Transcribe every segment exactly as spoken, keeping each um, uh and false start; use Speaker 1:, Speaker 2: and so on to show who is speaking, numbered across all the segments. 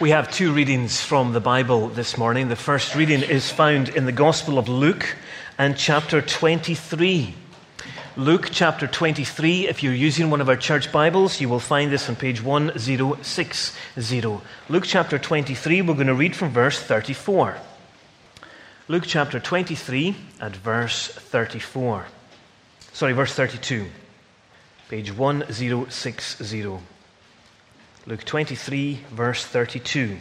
Speaker 1: We have two readings from the Bible this morning. The first reading is found in the Gospel of Luke and chapter twenty-three. Luke chapter twenty-three, if you're using one of our church Bibles, you will find this on page one thousand sixty. Luke chapter twenty-three, we're going to read from verse thirty-four. Luke chapter twenty-three at verse thirty-four. Sorry, verse thirty-two. Page one thousand sixty. Luke twenty-three, verse thirty-two.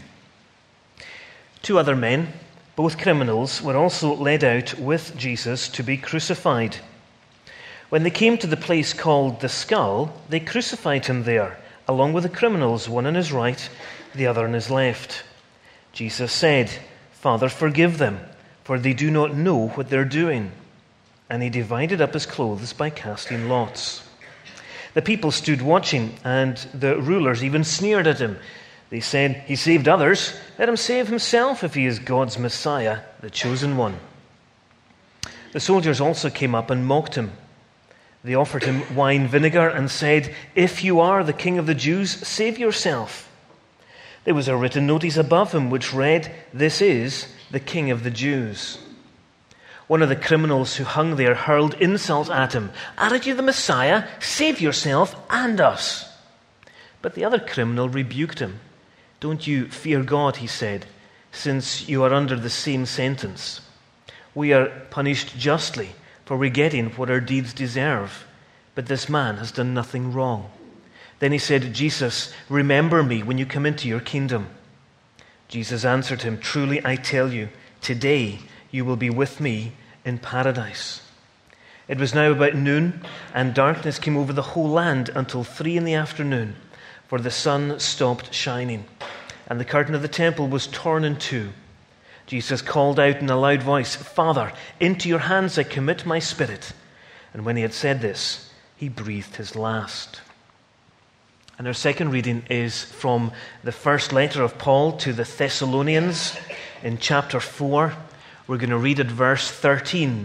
Speaker 1: Two other men, both criminals, were also led out with Jesus to be crucified. When they came to the place called the Skull, they crucified him there, along with the criminals, one on his right, the other on his left. Jesus said, "Father, forgive them, for they do not know what they're doing." And he divided up his clothes by casting lots. The people stood watching, and the rulers even sneered at him. They said, "He saved others. Let him save himself if he is God's Messiah, the chosen one." The soldiers also came up and mocked him. They offered him wine vinegar and said, "If you are the king of the Jews, save yourself." There was a written notice above him which read, "This is the King of the Jews." One of the criminals who hung there hurled insults at him. "Aren't you the Messiah? Save yourself and us." But the other criminal rebuked him. "Don't you fear God," he said, "since you are under the same sentence. We are punished justly, for we're getting what our deeds deserve. But this man has done nothing wrong." Then he said, "Jesus, remember me when you come into your kingdom." Jesus answered him, "Truly I tell you, today you will be with me in paradise." It was now about noon, and darkness came over the whole land until three in the afternoon, for the sun stopped shining, and the curtain of the temple was torn in two. Jesus called out in a loud voice, "Father, into your hands I commit my spirit." And when he had said this, he breathed his last. And our second reading is from the first letter of Paul to the Thessalonians in chapter four. We're going to read at verse thirteen,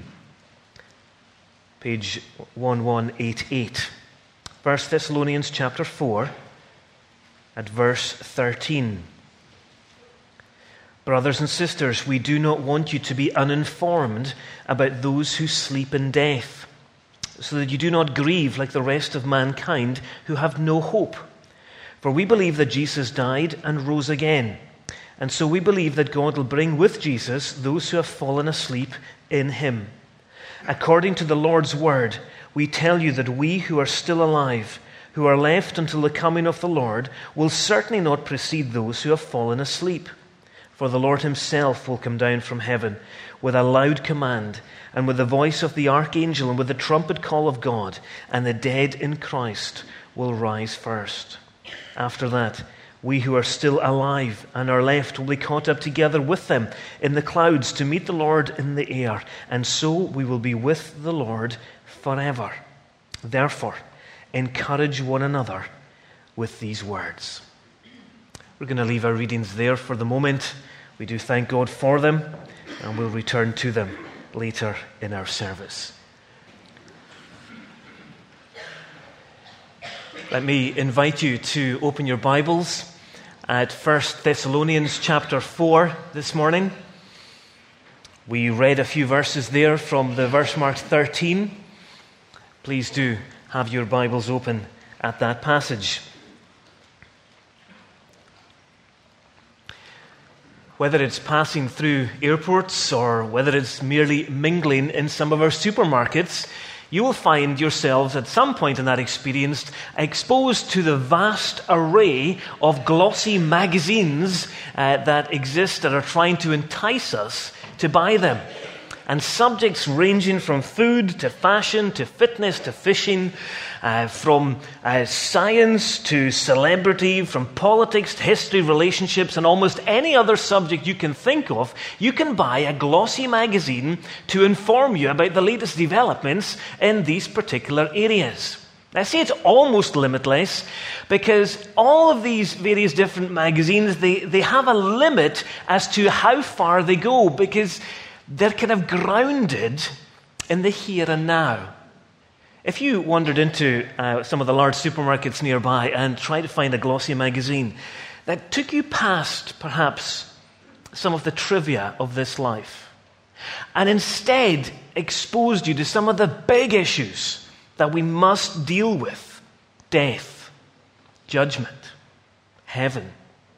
Speaker 1: page eleven eighty-eight. First Thessalonians chapter four at verse thirteen. "Brothers and sisters, we do not want you to be uninformed about those who sleep in death, so that you do not grieve like the rest of mankind who have no hope. For we believe that Jesus died and rose again. And so we believe that God will bring with Jesus those who have fallen asleep in him. According to the Lord's word, we tell you that we who are still alive, who are left until the coming of the Lord, will certainly not precede those who have fallen asleep. For the Lord himself will come down from heaven with a loud command, and with the voice of the archangel, and with the trumpet call of God, and the dead in Christ will rise first. After that, we who are still alive and are left will be caught up together with them in the clouds to meet the Lord in the air, and so we will be with the Lord forever. Therefore, encourage one another with these words." We're going to leave our readings there for the moment. We do thank God for them, and we'll return to them later in our service. Let me invite you to open your Bibles at First Thessalonians chapter four this morning. We read a few verses there from the verse marked thirteen. Please do have your Bibles open at that passage. Whether it's passing through airports or whether it's merely mingling in some of our supermarkets, you will find yourselves at some point in that experience exposed to the vast array of glossy magazines uh, that exist that are trying to entice us to buy them. And subjects ranging from food to fashion to fitness to fishing, uh, from uh, science to celebrity, from politics to history, relationships, and almost any other subject you can think of, you can buy a glossy magazine to inform you about the latest developments in these particular areas. I say it's almost limitless because all of these various different magazines, they, they have a limit as to how far they go, because they're kind of grounded in the here and now. If you wandered into uh, some of the large supermarkets nearby and tried to find a glossy magazine, that took you past, perhaps, some of the trivia of this life, and instead exposed you to some of the big issues that we must deal with: death, judgment, heaven,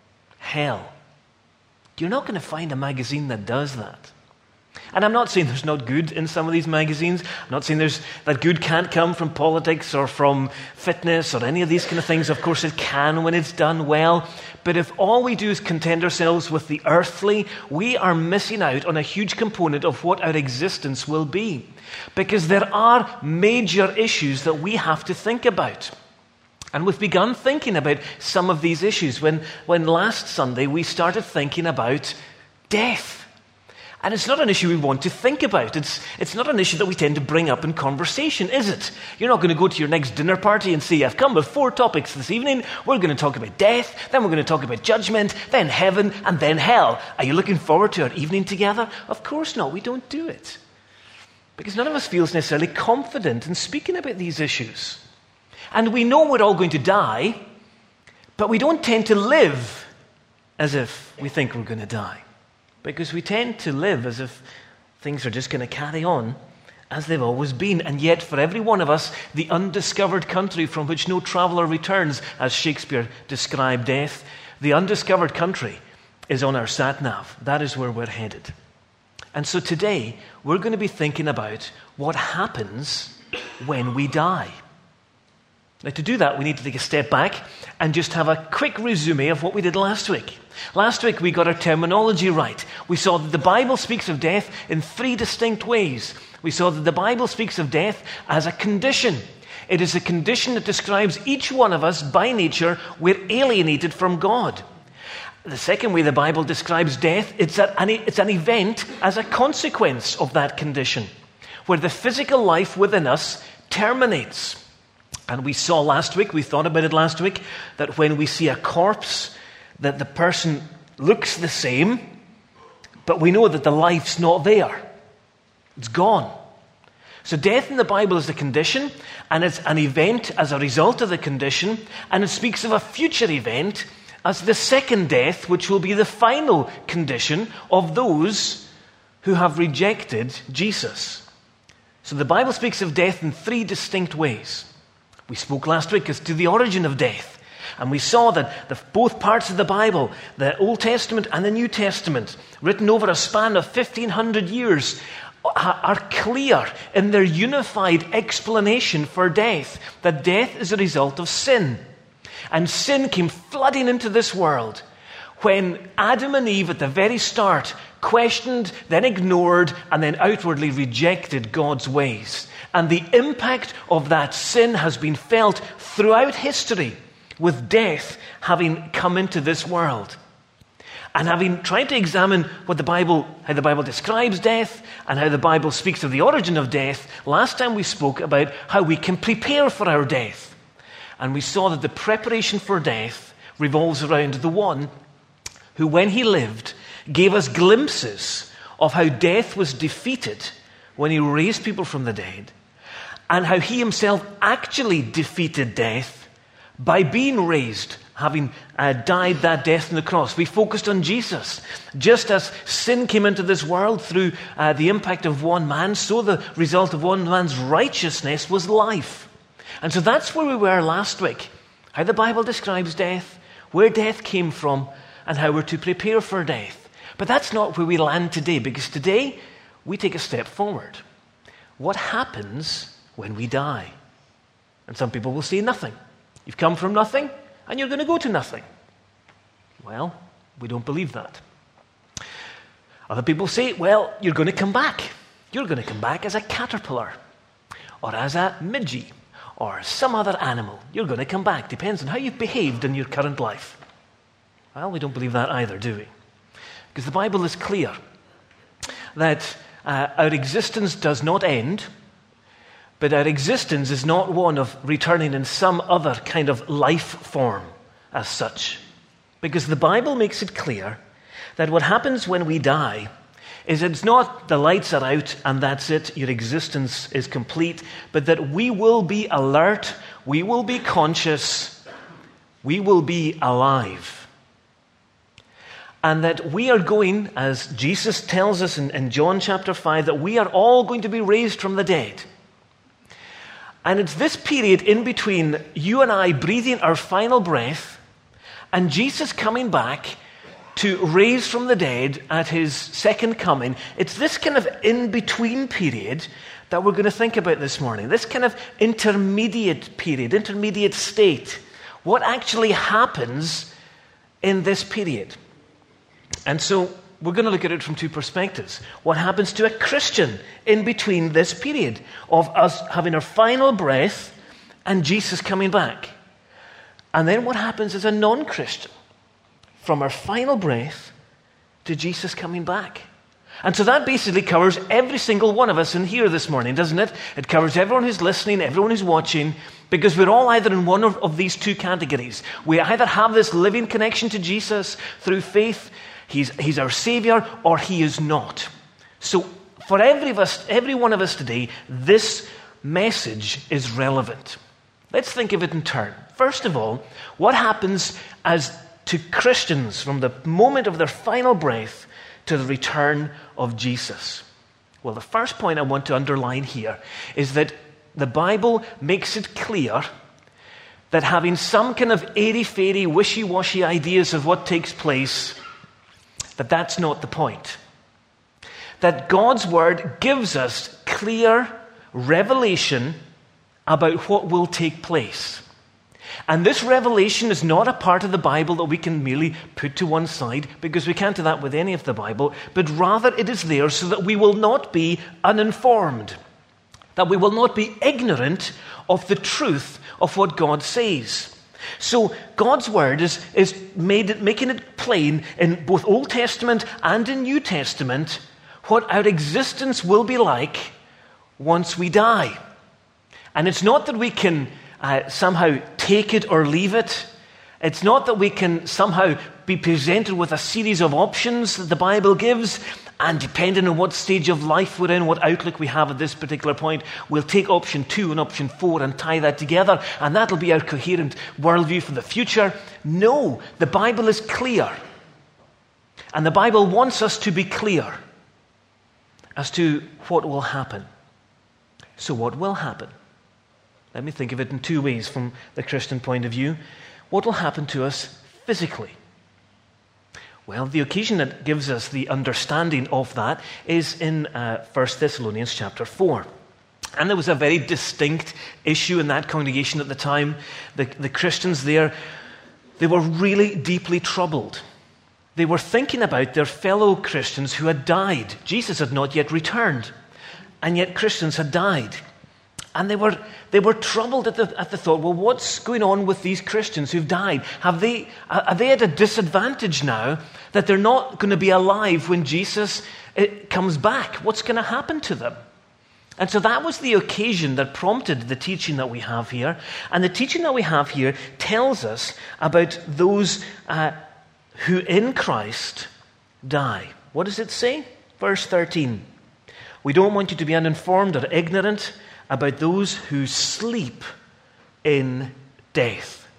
Speaker 1: hell. You're not going to find a magazine that does that. And I'm not saying there's not good in some of these magazines. I'm not saying there's, that good can't come from politics or from fitness or any of these kind of things. Of course it can when it's done well. But if all we do is contend ourselves with the earthly, we are missing out on a huge component of what our existence will be. Because there are major issues that we have to think about. And we've begun thinking about some of these issues when, when last Sunday we started thinking about death. And it's not an issue we want to think about. It's, it's not an issue that we tend to bring up in conversation, is it? You're not going to go to your next dinner party and say, I've come with four topics this evening. We're going to talk about death, then we're going to talk about judgment, then heaven, and then hell. Are you looking forward to our evening together? Of course not. We don't do it. Because none of us feels necessarily confident in speaking about these issues. And we know we're all going to die, but we don't tend to live as if we think we're going to die. Because we tend to live as if things are just going to carry on as they've always been. And yet, for every one of us, the undiscovered country from which no traveller returns, as Shakespeare described death, the undiscovered country is on our sat-nav. That is where we're headed. And so today, we're going to be thinking about what happens when we die. Now, to do that, we need to take a step back and just have a quick resume of what we did last week. Last week, we got our terminology right. We saw that the Bible speaks of death in three distinct ways. We saw that the Bible speaks of death as a condition. It is a condition that describes each one of us by nature. We're alienated from God. The second way the Bible describes death, it's an, it's an event as a consequence of that condition, where the physical life within us terminates. And we saw last week, we thought about it last week, that when we see a corpse, that the person looks the same, but we know that the life's not there. It's gone. So death in the Bible is a condition, and it's an event as a result of the condition, and it speaks of a future event as the second death, which will be the final condition of those who have rejected Jesus. So the Bible speaks of death in three distinct ways. We spoke last week as to the origin of death. And we saw that the, both parts of the Bible, the Old Testament and the New Testament, written over a span of fifteen hundred years, are clear in their unified explanation for death, that death is a result of sin. And sin came flooding into this world when Adam and Eve at the very start questioned, then ignored, and then outwardly rejected God's ways. And the impact of that sin has been felt throughout history, with death having come into this world. And having tried to examine what the Bible, how the Bible describes death and how the Bible speaks of the origin of death, last time we spoke about how we can prepare for our death. And we saw that the preparation for death revolves around the one who, when he lived, gave us glimpses of how death was defeated when he raised people from the dead, and how he himself actually defeated death by being raised, having uh, died that death on the cross. We focused on Jesus. Just as sin came into this world through uh, the impact of one man, so the result of one man's righteousness was life. And so that's where we were last week. How the Bible describes death, where death came from, and how we're to prepare for death. But that's not where we land today, because today we take a step forward. What happens when we die? And some people will say nothing. You've come from nothing, and you're going to go to nothing. Well, we don't believe that. Other people say, well, you're going to come back. You're going to come back as a caterpillar, or as a midgie, or some other animal. You're going to come back. Depends on how you've behaved in your current life. Well, we don't believe that either, do we? Because the Bible is clear that uh, our existence does not end, but our existence is not one of returning in some other kind of life form as such. Because the Bible makes it clear that what happens when we die is it's not the lights are out and that's it, your existence is complete, but that we will be alert, we will be conscious, we will be alive And that we are going, as Jesus tells us in, in John chapter five, that we are all going to be raised from the dead. And it's this period in between you and I breathing our final breath and Jesus coming back to raise from the dead at his second coming. It's this kind of in-between period that we're going to think about this morning. This kind of intermediate period, intermediate state. What actually happens in this period? And so we're going to look at it from two perspectives. What happens to a Christian in between this period of us having our final breath and Jesus coming back? And then what happens as a non-Christian from our final breath to Jesus coming back? And so that basically covers every single one of us in here this morning, doesn't it? It covers everyone who's listening, everyone who's watching, because we're all either in one of, of these two categories. We either have this living connection to Jesus through faith, he's, he's our Savior, or he is not. So for every of us, every one of us today, this message is relevant. Let's think of it in turn. First of all, what happens as to Christians from the moment of their final breath to the return of Jesus? Well, the first point I want to underline here is that the Bible makes it clear that having some kind of airy-fairy, wishy-washy ideas of what takes place, that that's not the point. That God's Word gives us clear revelation about what will take place. And this revelation is not a part of the Bible that we can merely put to one side, because we can't do that with any of the Bible, but rather it is there so that we will not be uninformed, that we will not be ignorant of the truth of what God says. So God's Word is, is made it, making it plain in both Old Testament and in New Testament what our existence will be like once we die. And it's not that we can uh, somehow take it or leave it. It's not that we can somehow be presented with a series of options that the Bible gives, and depending on what stage of life we're in, what outlook we have at this particular point, we'll take option two and option four and tie that together, and that'll be our coherent worldview for the future. No, the Bible is clear. And the Bible wants us to be clear as to what will happen. So what will happen? Let me think of it in two ways from the Christian point of view. What will happen to us physically? Well, the occasion that gives us the understanding of that is in uh, First Thessalonians chapter four. And there was a very distinct issue in that congregation at the time. The, the Christians there, they were really deeply troubled. They were thinking about their fellow Christians who had died. Jesus had not yet returned, and yet Christians had died. And they were they were troubled at the at the thought, well, what's going on with these Christians who've died? Have they are they at a disadvantage now that they're not going to be alive when Jesus it, comes back? What's going to happen to them? And so that was the occasion that prompted the teaching that we have here. And the teaching that we have here tells us about those uh, who in Christ die. What does it say? Verse thirteen. We don't want you to be uninformed or ignorant about those who sleep in death.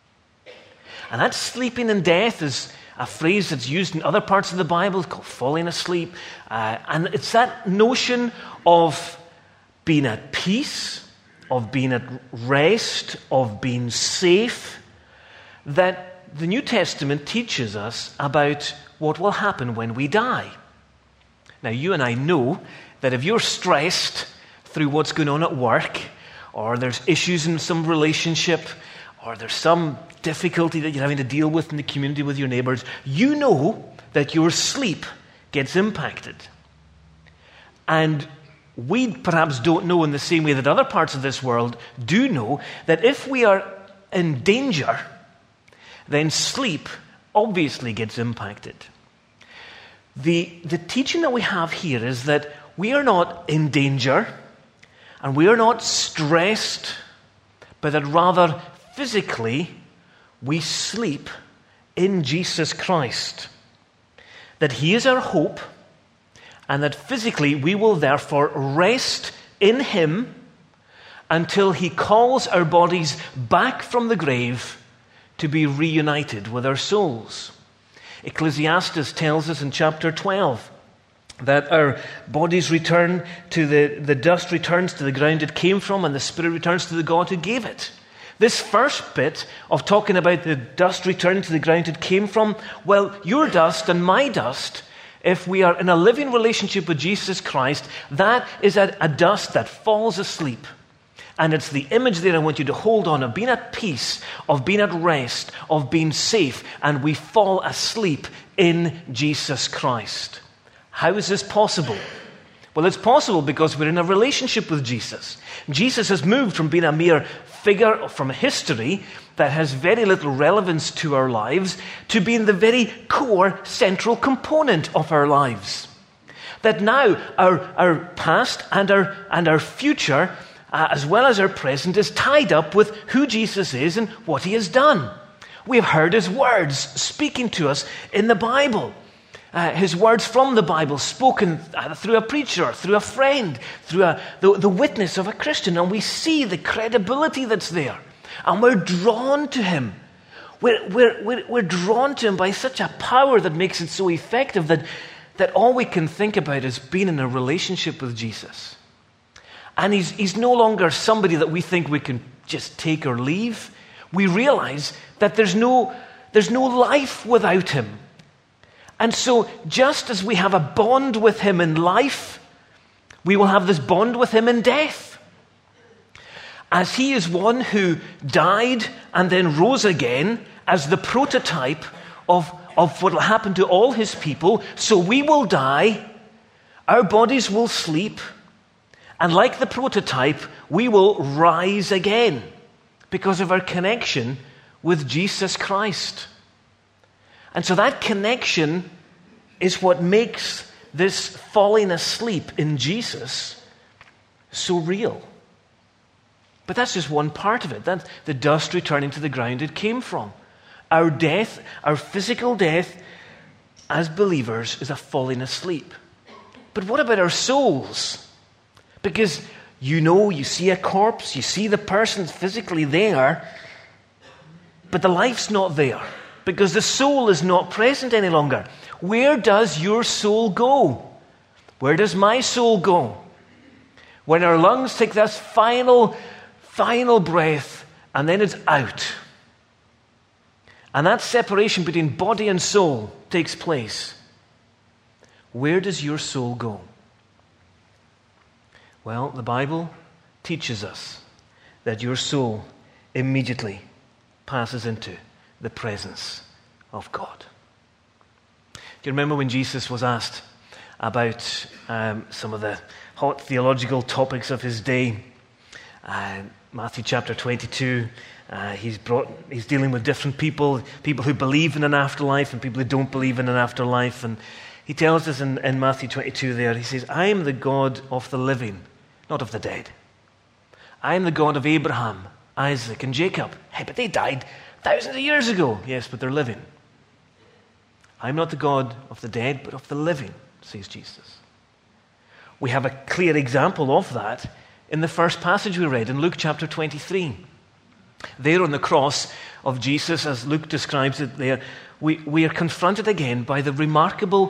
Speaker 1: And that sleeping in death is a phrase that's used in other parts of the Bible called falling asleep. Uh, and it's that notion of being at peace, of being at rest, of being safe, that the New Testament teaches us about what will happen when we die. Now, you and I know that if you're stressed through what's going on at work, or there's issues in some relationship, or there's some difficulty that you're having to deal with in the community with your neighbors, you know that your sleep gets impacted. And we perhaps don't know in the same way that other parts of this world do know that if we are in danger, then sleep obviously gets impacted. The, the teaching that we have here is that we are not in danger, and we are not stressed, but that rather physically we sleep in Jesus Christ. That He is our hope, and that physically we will therefore rest in Him until He calls our bodies back from the grave to be reunited with our souls. Ecclesiastes tells us in chapter twelve that our bodies return to the, the dust returns to the ground it came from, and the spirit returns to the God who gave it. This first bit of talking about the dust returning to the ground it came from, well, your dust and my dust, if we are in a living relationship with Jesus Christ, that is a, a dust that falls asleep. And it's the image there I want you to hold on of being at peace, of being at rest, of being safe, and we fall asleep in Jesus Christ. How is this possible? Well, it's possible because we're in a relationship with Jesus. Jesus has moved from being a mere figure from history that has very little relevance to our lives to being the very core, central component of our lives. That now our, our past and our, and our future, uh, as well as our present, is tied up with who Jesus is and what he has done. We have heard his words speaking to us in the Bible. Uh, his words from the Bible spoken through a preacher, through a friend, through a, the, the witness of a Christian. And we see the credibility that's there. And we're drawn to him. We're, we're, we're, we're drawn to him by such a power that makes it so effective that, that all we can think about is being in a relationship with Jesus. And he's, he's no longer somebody that we think we can just take or leave. We realize that there's no, there's no life without him. And so, just as we have a bond with him in life, we will have this bond with him in death. As he is one who died and then rose again as the prototype of, of what will happen to all his people, so we will die, our bodies will sleep, and like the prototype, we will rise again because of our connection with Jesus Christ. And so that connection is what makes this falling asleep in Jesus so real. But that's just one part of it. That's the dust returning to the ground it came from. Our death, our physical death as believers, is a falling asleep. But what about our souls? Because you know, you see a corpse, you see the person physically there, but the life's not there. Because the soul is not present any longer. Where does your soul go? Where does my soul go? When our lungs take this final, final breath, and then it's out. And that separation between body and soul takes place. Where does your soul go? Well, the Bible teaches us that your soul immediately passes into the presence of God. Do you remember when Jesus was asked about um, some of the hot theological topics of his day? Uh, Matthew chapter twenty-two, uh, he's brought, he's dealing with different people, people who believe in an afterlife and people who don't believe in an afterlife. And he tells us in, in Matthew twenty-two there, he says, I am the God of the living, not of the dead. I am the God of Abraham, Isaac, and Jacob. Hey, but they died thousands of years ago. Yes, but they're living. I'm not the God of the dead, but of the living, says Jesus. We have a clear example of that in the first passage we read in Luke chapter twenty-three. There on the cross of Jesus, as Luke describes it there, we, we are confronted again by the remarkable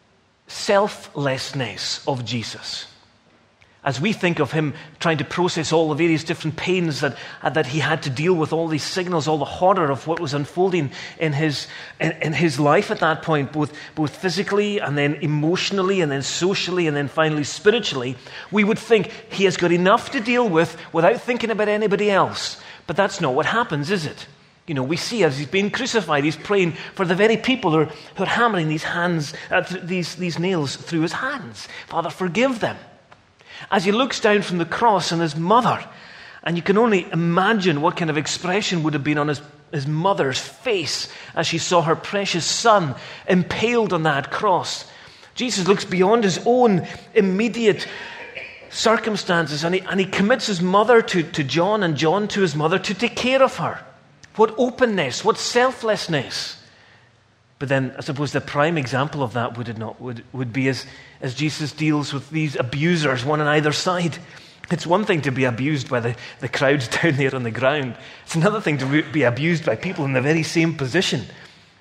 Speaker 1: selflessness of Jesus. As we think of him trying to process all the various different pains that, uh, that he had to deal with, all these signals, all the horror of what was unfolding in his, in, in his life at that point, both, both physically and then emotionally and then socially and then finally spiritually, we would think he has got enough to deal with without thinking about anybody else. But that's not what happens, is it? You know, we see as he's being crucified, he's praying for the very people who are, who are hammering these hands, uh, th- these, these nails through his hands. Father, forgive them. As he looks down from the cross on his mother, and you can only imagine what kind of expression would have been on his, his mother's face as she saw her precious son impaled on that cross. Jesus looks beyond his own immediate circumstances, and he, and he commits his mother to, to John and John to his mother to take care of her. What openness, what selflessness. But then, I suppose the prime example of that would it not would, would be as, as Jesus deals with these abusers, one on either side. It's one thing to be abused by the, the crowds down there on the ground. It's another thing to be abused by people in the very same position.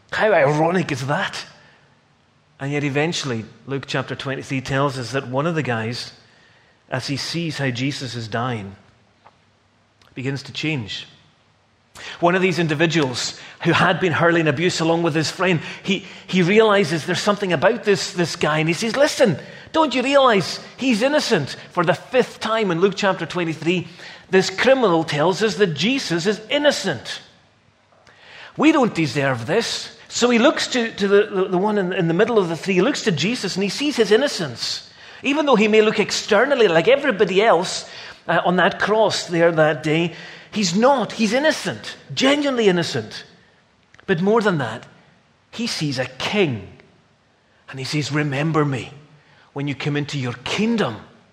Speaker 1: How ironic is that? And yet eventually, Luke chapter twenty-three tells us that one of the guys, as he sees how Jesus is dying, begins to change. One of these individuals who had been hurling abuse along with his friend, he, he realizes there's something about this, this guy, and he says, listen, don't you realize he's innocent? For the fifth time in Luke chapter twenty-three, this criminal tells us that Jesus is innocent. We don't deserve this. So he looks to, to the, the, the one in, in the middle of the three, he looks to Jesus and he sees his innocence. Even though he may look externally like everybody else uh, on that cross there that day, he's not. He's innocent, genuinely innocent. But more than that, he sees a king. And he says, remember me when you come into your kingdom.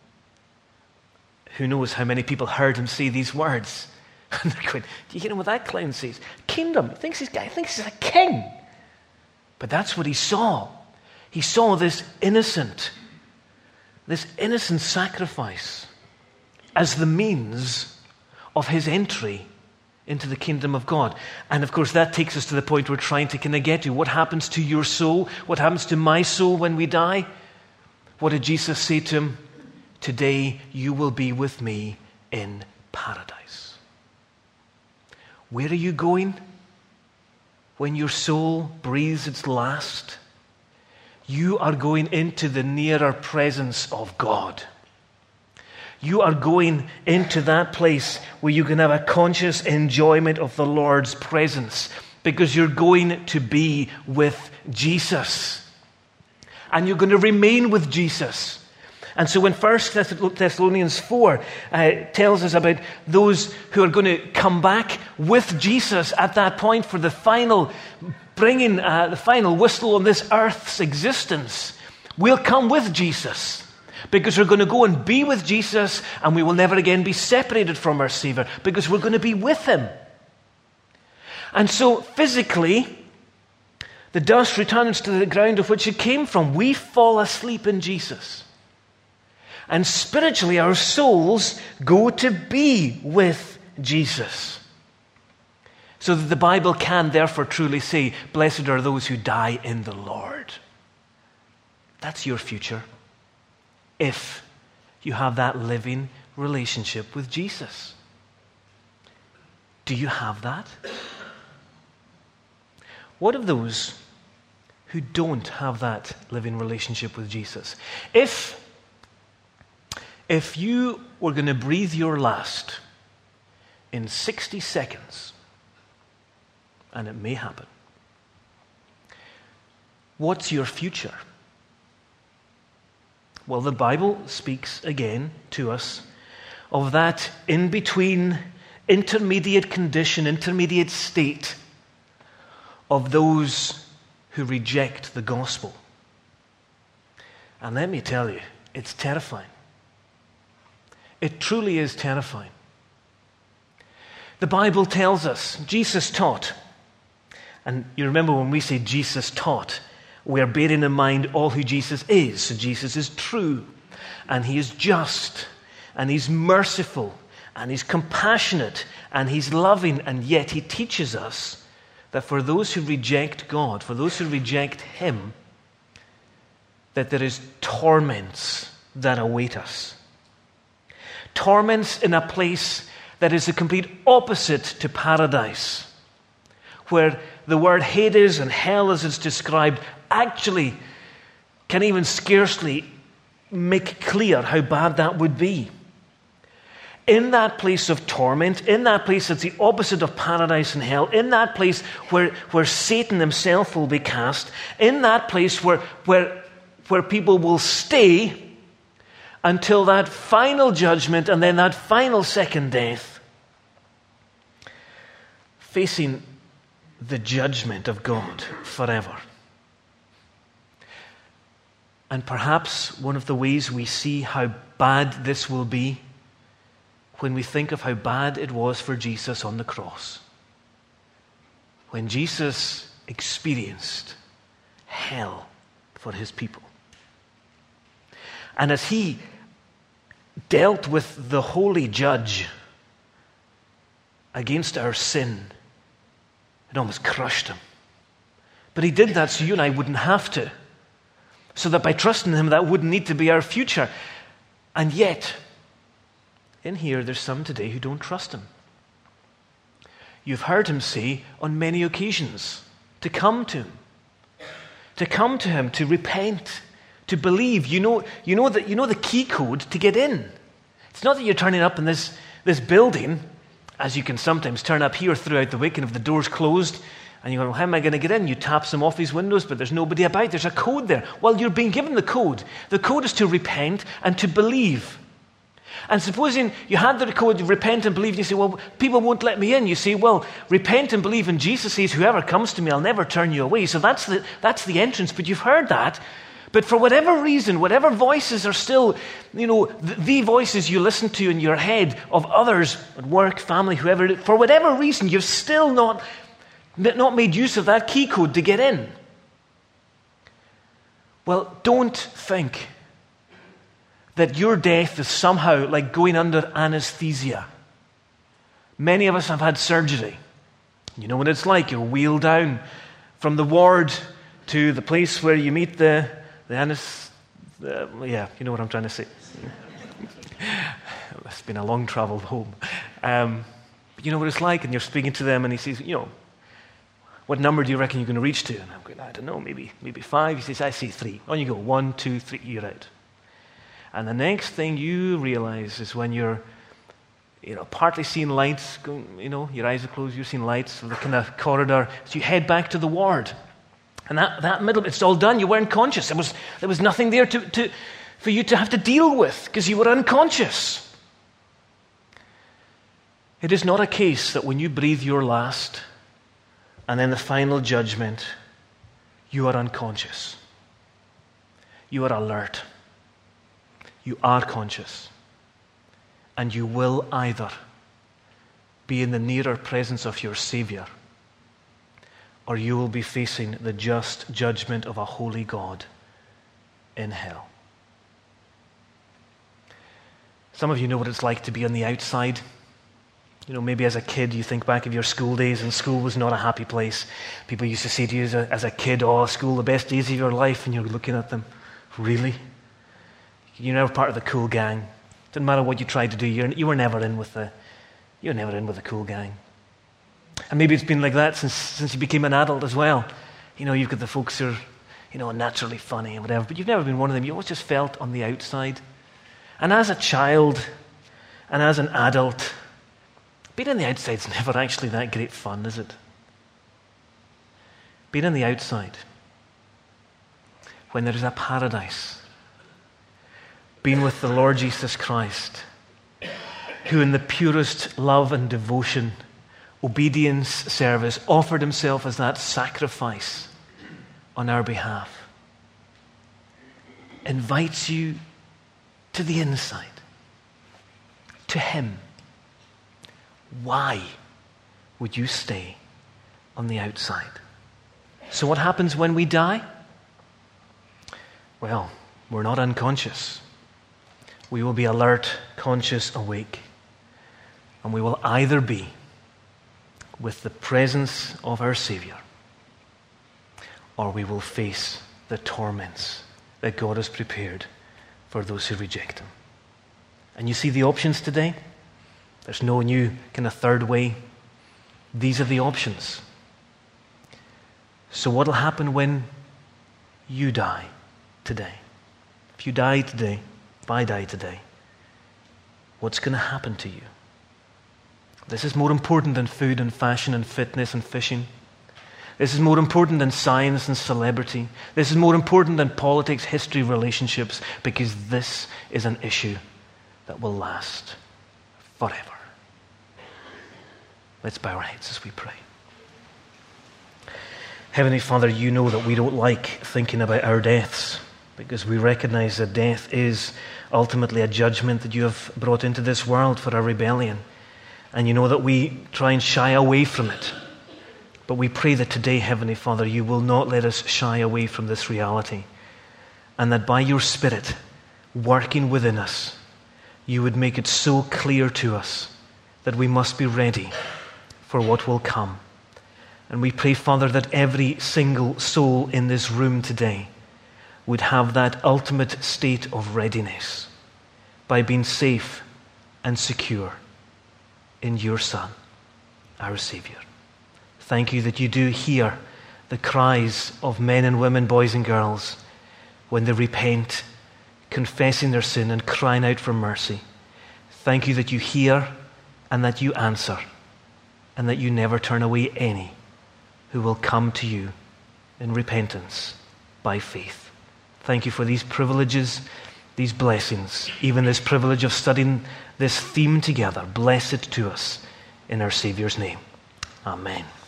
Speaker 1: Who knows how many people heard him say these words? And they're going, do you hear what that clown says? Kingdom. He thinks he's, he thinks he's a king. But that's what he saw. He saw this innocent, this innocent sacrifice as the means of his entry into the kingdom of God. And of course, that takes us to the point we're trying to kind of get to. What happens to your soul? What happens to my soul when we die? What did Jesus say to him? Today you will be with me in paradise. Where are you going when your soul breathes its last? You are going into the nearer presence of God. You are going into that place where you can have a conscious enjoyment of the Lord's presence, because you're going to be with Jesus. And you're going to remain with Jesus. And so when First Thessalonians four uh, tells us about those who are going to come back with Jesus at that point for the final, bringing uh, the final whistle on this earth's existence, we'll come with Jesus. Because we're going to go and be with Jesus, and we will never again be separated from our Savior, because we're going to be with him. And so physically, the dust returns to the ground of which it came from. We fall asleep in Jesus. And spiritually, our souls go to be with Jesus. So that the Bible can therefore truly say, blessed are those who die in the Lord. That's your future, if you have that living relationship with Jesus. Do you have that? What of those who don't have that living relationship with Jesus? If If you were going to breathe your last in sixty seconds, and it may happen, what's your future? Well, the Bible speaks again to us of that in-between, intermediate condition, intermediate state of those who reject the gospel. And let me tell you, it's terrifying. It truly is terrifying. The Bible tells us, Jesus taught, and you remember when we say Jesus taught, we are bearing in mind all who Jesus is. So Jesus is true, and he is just, and he's merciful, and he's compassionate, and he's loving, and yet he teaches us that for those who reject God, for those who reject him, that there is torments that await us. Torments in a place that is the complete opposite to paradise, where the word Hades and hell as it's described actually can even scarcely make clear how bad that would be. In that place of torment, in that place that's the opposite of paradise and hell, in that place where, where Satan himself will be cast, in that place where, where, where people will stay until that final judgment and then that final second death, facing the judgment of God forever. And perhaps one of the ways we see how bad this will be when we think of how bad it was for Jesus on the cross. When Jesus experienced hell for his people. And as he dealt with the holy judge against our sin, it almost crushed him. But he did that so you and I wouldn't have to. So that by trusting him, that wouldn't need to be our future. And yet, in here, there's some today who don't trust him. You've heard him say on many occasions to come to him. To come to him, to repent, to believe. You know, you know, that, you know the key code to get in. It's not that you're turning up in this, this building, as you can sometimes turn up here throughout the week, and if the door's closed, and you go, well, how am I going to get in? You tap some office windows, but there's nobody about. There's a code there. Well, you're being given the code. The code is to repent and to believe. And supposing you had the code to repent and believe, and you say, well, people won't let me in. You say, well, repent and believe, and Jesus says, whoever comes to me, I'll never turn you away. So that's the, that's the entrance, but you've heard that. But for whatever reason, whatever voices are still, you know, the, the voices you listen to in your head of others at work, family, whoever, for whatever reason, you've still not, not made use of that key code to get in. Well, don't think that your death is somehow like going under anesthesia. Many of us have had surgery. You know what it's like. You're wheeled down from the ward to the place where you meet the, the anesthesia. Uh, yeah, you know what I'm trying to say. It's been a long travel home. Um, but you know what it's like, and you're speaking to them, and he says, you know, what number do you reckon you're going to reach to? And I'm going, I don't know, maybe maybe five. He says, I see three. On you go, one, two, three, you're out. And the next thing you realize is when you're, you know, partly seeing lights, going, you know, your eyes are closed, you're seeing lights of the kind of corridor. So you head back to the ward. And that, that middle, it's all done. You weren't conscious. There was, there was nothing there to, to, for you to have to deal with because you were unconscious. It is not a case that when you breathe your last and then the final judgment, you are unconscious. You are alert. You are conscious. And you will either be in the nearer presence of your Savior, or you will be facing the just judgment of a holy God in hell. Some of you know what it's like to be on the outside. You know, maybe as a kid, you think back of your school days, and school was not a happy place. People used to say to you as a, as a kid, oh, school, the best days of your life, and you're looking at them, really? You're never part of the cool gang. Didn't matter what you tried to do, you're, you were never in with the, you were never in with the cool gang. And maybe it's been like that since since you became an adult as well. You know, you've got the folks who are, you know, naturally funny and whatever, but you've never been one of them. You always just felt on the outside. And as a child and as an adult, being on the outside is never actually that great fun, is it? Being on the outside, when there is a paradise, being with the Lord Jesus Christ, who in the purest love and devotion, obedience, service, offered himself as that sacrifice on our behalf, invites you to the inside, to him. Why would you stay on the outside? So what happens when we die? Well, we're not unconscious. We will be alert, conscious, awake. And we will either be with the presence of our Savior, or we will face the torments that God has prepared for those who reject him. And you see the options today? There's no new kind of third way. These are the options. So what will happen when you die today? If you die today, if I die today, what's going to happen to you? This is more important than food and fashion and fitness and fishing. This is more important than science and celebrity. This is more important than politics, history, relationships, because this is an issue that will last forever. Let's bow our heads as we pray. Heavenly Father, you know that we don't like thinking about our deaths, because we recognize that death is ultimately a judgment that you have brought into this world for our rebellion. And you know that we try and shy away from it. But we pray that today, Heavenly Father, you will not let us shy away from this reality. And that by your Spirit working within us, you would make it so clear to us that we must be ready for what will come. And we pray, Father, that every single soul in this room today would have that ultimate state of readiness by being safe and secure in your Son, our Savior. Thank you that you do hear the cries of men and women, boys and girls, when they repent, confessing their sin and crying out for mercy. Thank you that you hear and that you answer, and that you never turn away any who will come to you in repentance by faith. Thank you for these privileges, these blessings, even this privilege of studying this theme together. Bless it to us in our Savior's name. Amen.